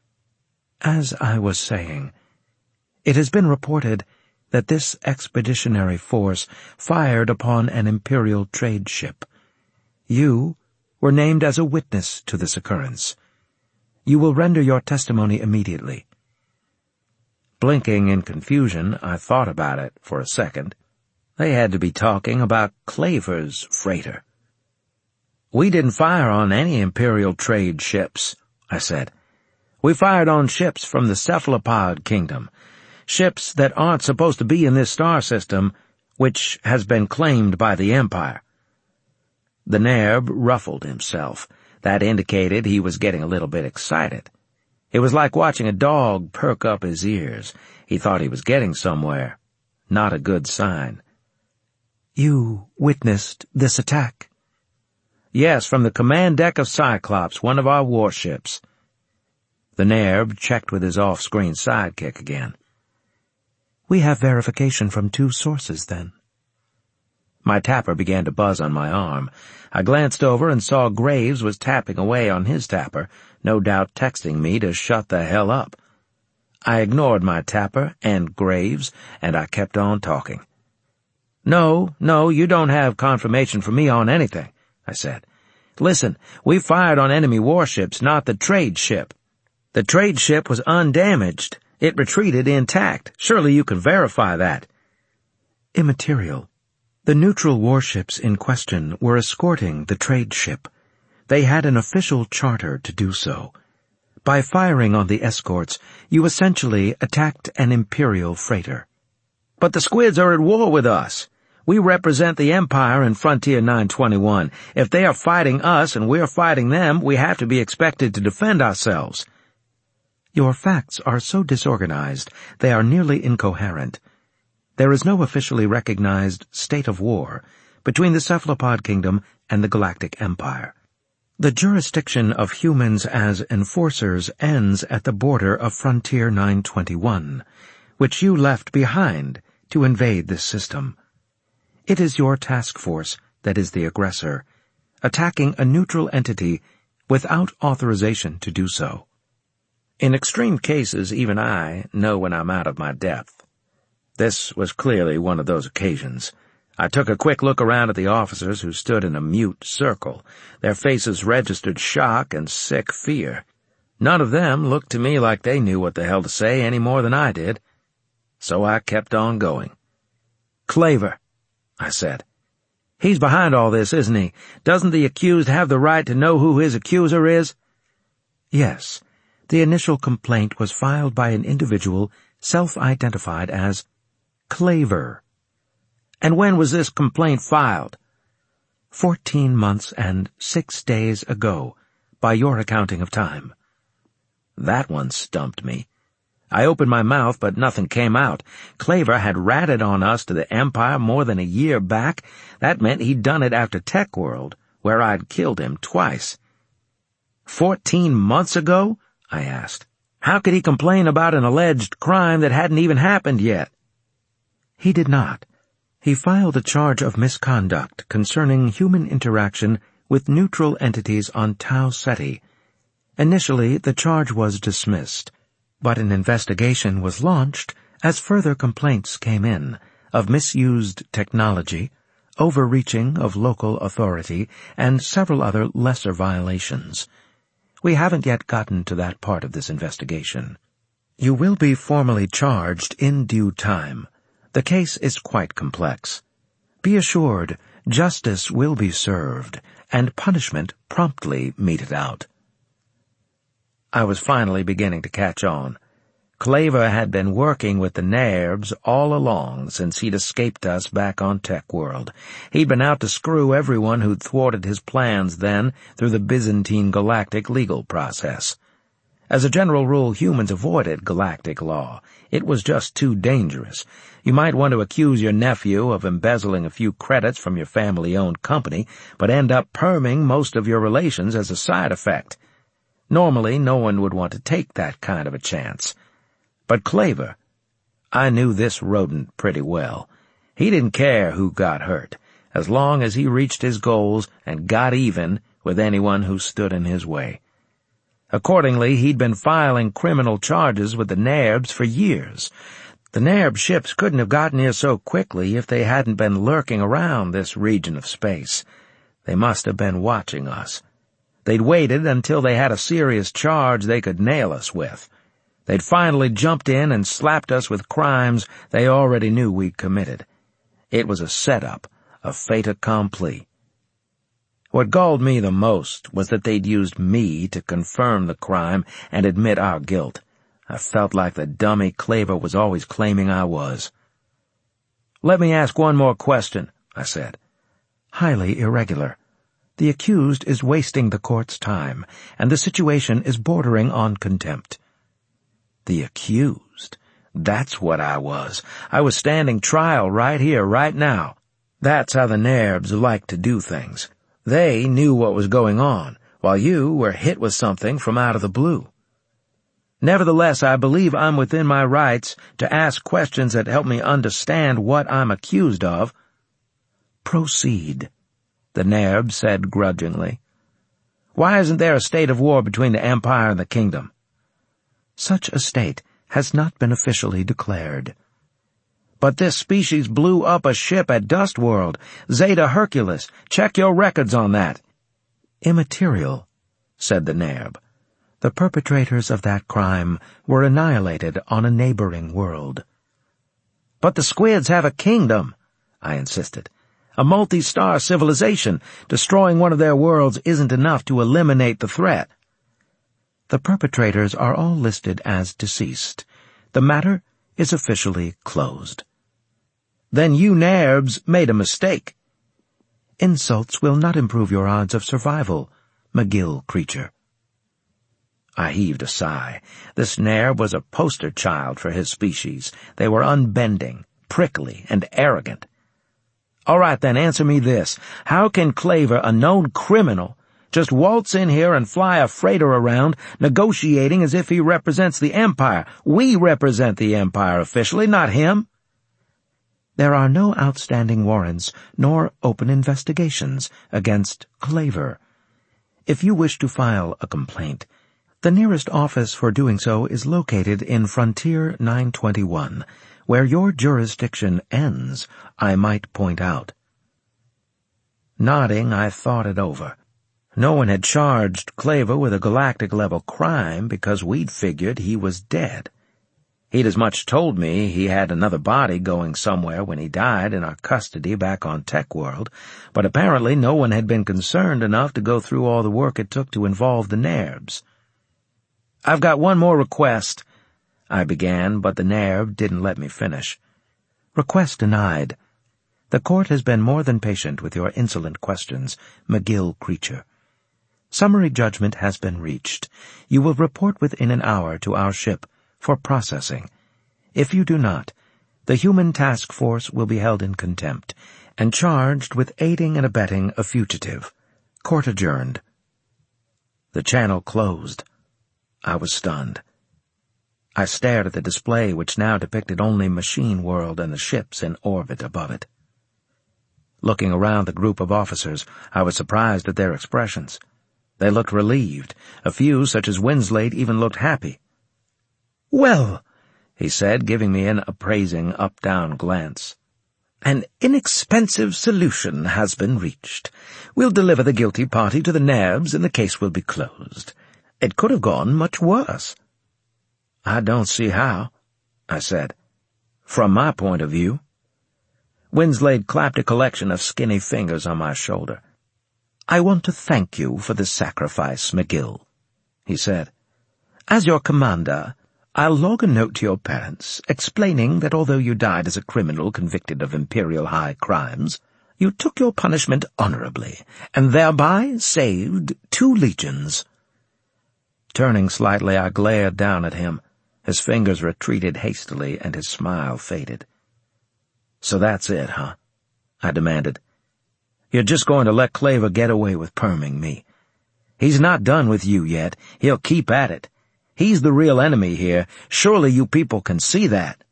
"As I was saying, it has been reported that this expeditionary force fired upon an Imperial trade ship. You were named as a witness to this occurrence. You will render your testimony immediately." Blinking in confusion, I thought about it for a second. They had to be talking about Claver's freighter. "We didn't fire on any Imperial trade ships," I said. "We fired on ships from the Cephalopod Kingdom, ships that aren't supposed to be in this star system, which has been claimed by the Empire." The Nairb ruffled himself. That indicated he was getting a little bit excited. It was like watching a dog perk up his ears. He thought he was getting somewhere. Not a good sign. "You witnessed this attack?" "Yes, from the command deck of Cyclops, one of our warships." The Nairb checked with his off-screen sidekick again. "We have verification from two sources, then." My tapper began to buzz on my arm. I glanced over and saw Graves was tapping away on his tapper, no doubt texting me to shut the hell up. I ignored my tapper and Graves, and I kept on talking. "No, no, you don't have confirmation from me on anything," I said. "Listen, we fired on enemy warships, not the trade ship. The trade ship was undamaged. It retreated intact. Surely you can verify that." "Immaterial. The neutral warships in question were escorting the trade ship. They had an official charter to do so. By firing on the escorts, you essentially attacked an Imperial freighter." "But the squids are at war with us. We represent the Empire in Frontier nine twenty-one. If they are fighting us and we're fighting them, we have to be expected to defend ourselves." "Your facts are so disorganized, they are nearly incoherent. There is no officially recognized state of war between the Cephalopod Kingdom and the Galactic Empire. The jurisdiction of humans as enforcers ends at the border of Frontier nine twenty-one, which you left behind to invade this system. It is your task force that is the aggressor, attacking a neutral entity without authorization to do so." In extreme cases, even I know when I'm out of my depth. This was clearly one of those occasions. I took a quick look around at the officers who stood in a mute circle. Their faces registered shock and sick fear. None of them looked to me like they knew what the hell to say any more than I did. So I kept on going. "Claver," I said. "He's behind all this, isn't he? Doesn't the accused have the right to know who his accuser is?" "Yes. The initial complaint was filed by an individual self-identified as Claver." "And when was this complaint filed?" Fourteen months and six days ago, by your accounting of time." That one stumped me. I opened my mouth, but nothing came out. Claver had ratted on us to the Empire more than a year back. That meant he'd done it after Tech World, where I'd killed him twice. Fourteen months ago? I asked. How could he complain about an alleged crime that hadn't even happened yet? He did not. He filed a charge of misconduct concerning human interaction with neutral entities on Tau Ceti. Initially, the charge was dismissed, but an investigation was launched as further complaints came in of misused technology, overreaching of local authority, and several other lesser violations. We haven't yet gotten to that part of this investigation. You will be formally charged in due time. The case is quite complex. Be assured, justice will be served, and punishment promptly meted out. I was finally beginning to catch on. Claver had been working with the Nairbs all along since he'd escaped us back on Tech World. He'd been out to screw everyone who'd thwarted his plans then through the Byzantine galactic legal process. As a general rule, humans avoided galactic law. It was just too dangerous. You might want to accuse your nephew of embezzling a few credits from your family-owned company, but end up perming most of your relations as a side effect. Normally, no one would want to take that kind of a chance. But Claver, I knew this rodent pretty well. He didn't care who got hurt, as long as he reached his goals and got even with anyone who stood in his way. Accordingly, he'd been filing criminal charges with the Nairbs for years. The Nairb ships couldn't have gotten here so quickly if they hadn't been lurking around this region of space. They must have been watching us. They'd waited until they had a serious charge they could nail us with. They'd finally jumped in and slapped us with crimes they already knew we'd committed. It was a setup, a fait accompli. What galled me the most was that they'd used me to confirm the crime and admit our guilt. I felt like the dummy Claver was always claiming I was. "Let me ask one more question," I said. "Highly irregular. The accused is wasting the court's time, and the situation is bordering on contempt." The accused. That's what I was. I was standing trial right here, right now. That's how the Nairbs like to do things. They knew what was going on, while you were hit with something from out of the blue. Nevertheless, I believe I'm within my rights to ask questions that help me understand what I'm accused of. "Proceed," the Nairb said grudgingly. "Why isn't there a state of war between the Empire and the Kingdom?" "Such a state has not been officially declared." "But this species blew up a ship at Dust World, Zeta Hercules. Check your records on that." "Immaterial," said the Nairb. "The perpetrators of that crime were annihilated on a neighboring world." "But the squids have a kingdom," I insisted. "A multi-star civilization. Destroying one of their worlds isn't enough to eliminate the threat." "The perpetrators are all listed as deceased. The matter is officially closed." "Then you Nairbs made a mistake." "Insults will not improve your odds of survival, McGill creature." I heaved a sigh. This Nairb was a poster child for his species. They were unbending, prickly, and arrogant. "All right, then, answer me this. How can Claver, a known criminal, just waltz in here and fly a freighter around, negotiating as if he represents the Empire? We represent the Empire officially, not him." "There are no outstanding warrants nor open investigations against Claver. If you wish to file a complaint, the nearest office for doing so is located in Frontier nine twenty-one, Where your jurisdiction ends, I might point out. Nodding, I thought it over. No one had charged Claver with a galactic-level crime because we'd figured he was dead. He'd as much told me he had another body going somewhere when he died in our custody back on Tech World, but apparently no one had been concerned enough to go through all the work it took to involve the Nerbs. "I've got one more request," I began, but the Nerb didn't let me finish. "Request denied. The court has been more than patient with your insolent questions, McGill creature. Summary judgment has been reached. You will report within an hour to our ship for processing. If you do not, the human task force will be held in contempt and charged with aiding and abetting a fugitive. Court adjourned." The channel closed. I was stunned. I stared at the display, which now depicted only Machine World and the ships in orbit above it. Looking around the group of officers, I was surprised at their expressions. They looked relieved. A few, such as Winslade, even looked happy. "Well," he said, giving me an appraising up-down glance, "an inexpensive solution has been reached. We'll deliver the guilty party to the Nerbs and the case will be closed. It could have gone much worse." "I don't see how," I said. "From my point of view." Winslade clapped a collection of skinny fingers on my shoulder. "I want to thank you for the sacrifice, McGill," he said. "As your commander, I'll log a note to your parents explaining that although you died as a criminal convicted of Imperial high crimes, you took your punishment honorably and thereby saved two legions." Turning slightly, I glared down at him. His fingers retreated hastily and his smile faded. "So that's it, huh?" I demanded. "You're just going to let Claver get away with perming me. He's not done with you yet. He'll keep at it. He's the real enemy here. Surely you people can see that."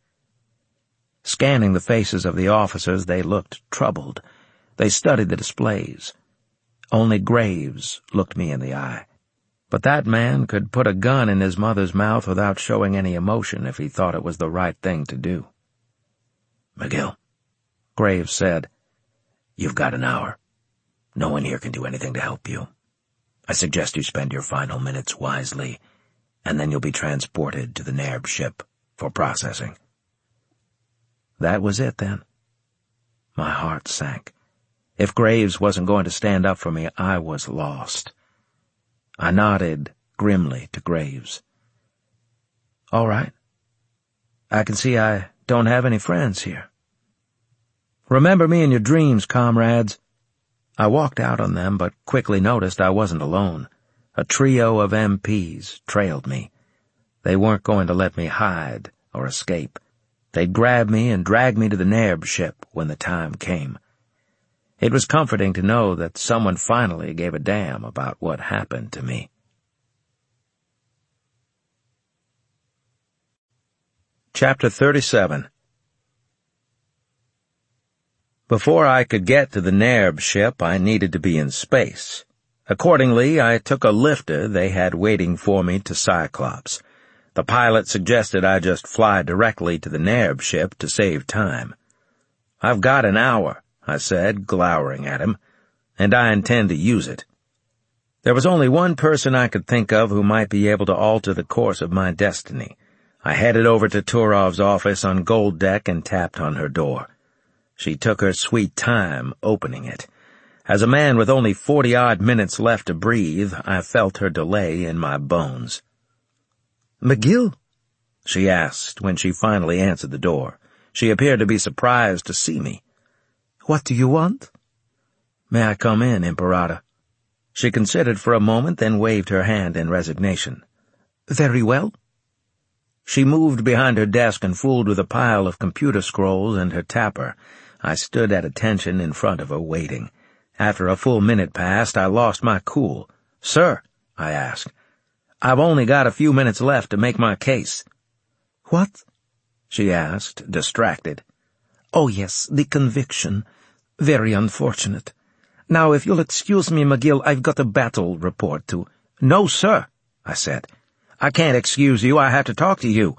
Scanning the faces of the officers, they looked troubled. They studied the displays. Only Graves looked me in the eye. But that man could put a gun in his mother's mouth without showing any emotion if he thought it was the right thing to do. "McGill," Graves said, "you've got an hour. No one here can do anything to help you. I suggest you spend your final minutes wisely, and then you'll be transported to the Nerb ship for processing." That was it, then. My heart sank. If Graves wasn't going to stand up for me, I was lost. I nodded grimly to Graves. "All right. I can see I don't have any friends here. Remember me in your dreams, comrades." I walked out on them, but quickly noticed I wasn't alone. A trio of M Ps trailed me. They weren't going to let me hide or escape. They'd grab me and drag me to the Nerb ship when the time came. It was comforting to know that someone finally gave a damn about what happened to me. Chapter thirty-seven. Before I could get to the Nerb ship, I needed to be in space. Accordingly, I took a lifter they had waiting for me to Cyclops. The pilot suggested I just fly directly to the Nerb ship to save time. "I've got an hour," I said, glowering at him, "and I intend to use it." There was only one person I could think of who might be able to alter the course of my destiny. I headed over to Turov's office on Gold Deck and tapped on her door. She took her sweet time opening it. As a man with only forty-odd minutes left to breathe, I felt her delay in my bones. "McGill?" she asked when she finally answered the door. She appeared to be surprised to see me. "What do you want?" "May I come in, Imperator?" She considered for a moment, then waved her hand in resignation. "Very well." She moved behind her desk and fooled with a pile of computer scrolls and her tapper. I stood at attention in front of her, waiting. After a full minute passed, I lost my cool. "Sir," I asked, "I've only got a few minutes left to make my case." "What?" she asked, distracted. "Oh, yes, the conviction. Very unfortunate. Now, if you'll excuse me, McGill, I've got a battle report to—" "No, sir," I said. "I can't excuse you. I have to talk to you.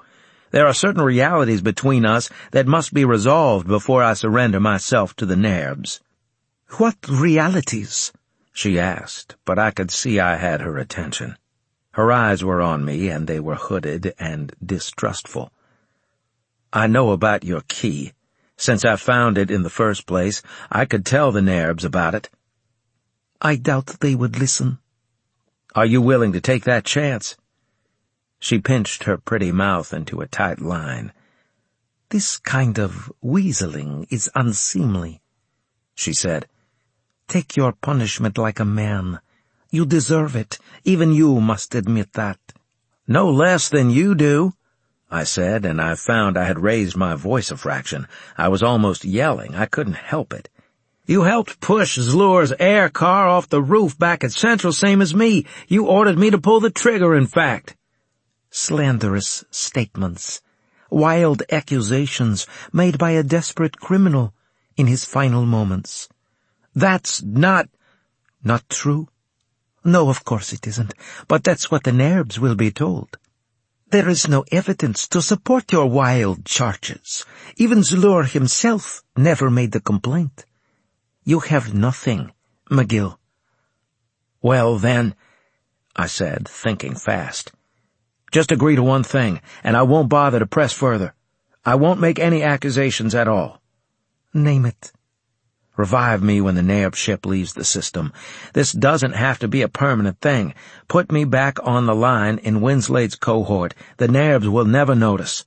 There are certain realities between us that must be resolved before I surrender myself to the Nerbs." "What realities?" she asked, but I could see I had her attention. Her eyes were on me, and they were hooded and distrustful. "I know about your key. Since I found it in the first place, I could tell the Nerbs about it." "I doubt they would listen." "Are you willing to take that chance?" She pinched her pretty mouth into a tight line. "This kind of weaseling is unseemly," she said. "Take your punishment like a man. You deserve it. Even you must admit that." "No less than you do," I said, and I found I had raised my voice a fraction. I was almost yelling. I couldn't help it. "You helped push Zlur's air car off the roof back at Central, same as me. You ordered me to pull the trigger, in fact." Slanderous statements, wild accusations made by a desperate criminal in his final moments. "That's not—" "Not true? No, of course it isn't, but that's what the Nerbs will be told. There is no evidence to support your wild charges. Even Zlur himself never made the complaint. You have nothing, McGill." "Well, then," I said, thinking fast, "just agree to one thing, and I won't bother to press further. I won't make any accusations at all." "Name it." "Revive me when the Nerb ship leaves the system. This doesn't have to be a permanent thing. Put me back on the line in Winslade's cohort. The Nerbs will never notice."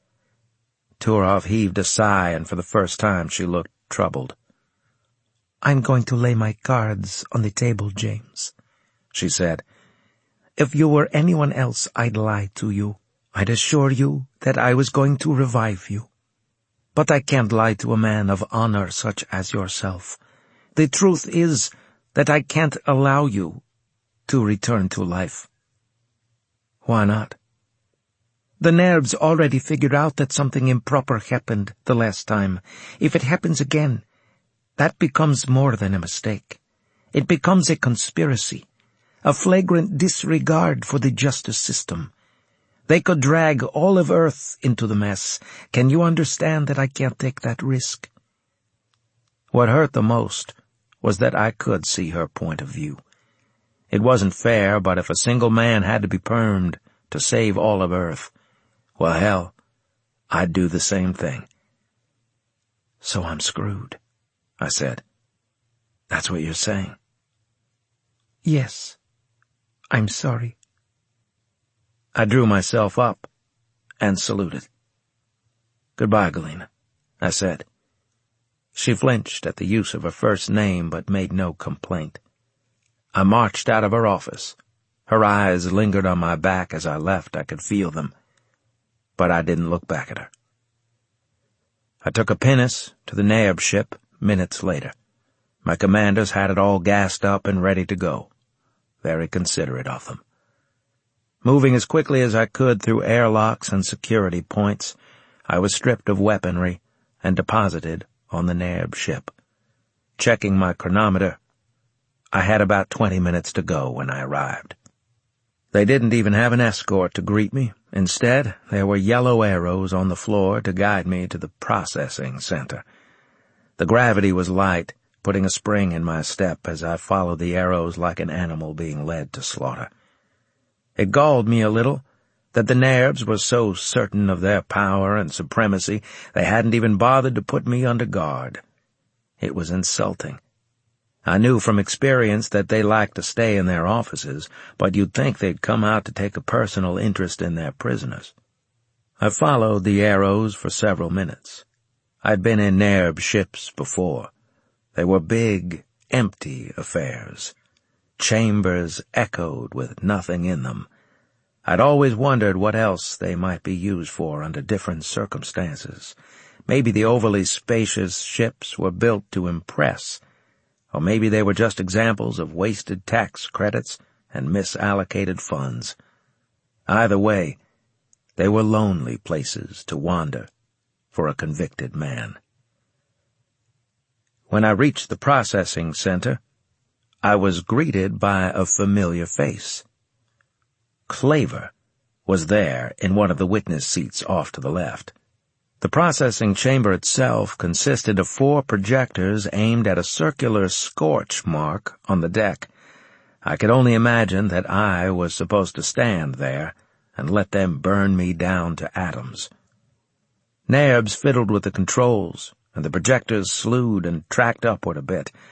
Turov heaved a sigh, and for the first time she looked troubled. "I'm going to lay my cards on the table, James," she said. "If you were anyone else, I'd lie to you. I'd assure you that I was going to revive you. But I can't lie to a man of honor such as yourself. The truth is that I can't allow you to return to life." "Why not?" "The Nerbs already figured out that something improper happened the last time. If it happens again, that becomes more than a mistake. It becomes a conspiracy, a flagrant disregard for the justice system. They could drag all of Earth into the mess. Can you understand that I can't take that risk?" What hurt the most was that I could see her point of view. It wasn't fair, but if a single man had to be permed to save all of Earth, well, hell, I'd do the same thing. "So I'm screwed," I said. "That's what you're saying?" "Yes. I'm sorry." I drew myself up and saluted. "Goodbye, Galena," I said. She flinched at the use of her first name but made no complaint. I marched out of her office. Her eyes lingered on my back as I left. I could feel them, but I didn't look back at her. I took a pinnace to the Nerb ship minutes later. My commanders had it all gassed up and ready to go. Very considerate of them. Moving as quickly as I could through airlocks and security points, I was stripped of weaponry and deposited on the Nerb ship. Checking my chronometer, I had about twenty minutes to go when I arrived. They didn't even have an escort to greet me. Instead, there were yellow arrows on the floor to guide me to the processing center. The gravity was light, putting a spring in my step as I followed the arrows like an animal being led to slaughter. It galled me a little that the Nerbs were so certain of their power and supremacy they hadn't even bothered to put me under guard. It was insulting. I knew from experience that they liked to stay in their offices, but you'd think they'd come out to take a personal interest in their prisoners. I followed the arrows for several minutes. I'd been in Nerb ships before. They were big, empty affairs. Chambers echoed with nothing in them. I'd always wondered what else they might be used for under different circumstances. Maybe the overly spacious ships were built to impress, or maybe they were just examples of wasted tax credits and misallocated funds. Either way, they were lonely places to wander for a convicted man. When I reached the processing center, I was greeted by a familiar face. Claver was there in one of the witness seats off to the left. The processing chamber itself consisted of four projectors aimed at a circular scorch mark on the deck. I could only imagine that I was supposed to stand there and let them burn me down to atoms. Naibs fiddled with the controls, and the projectors slewed and tracked upward a bit,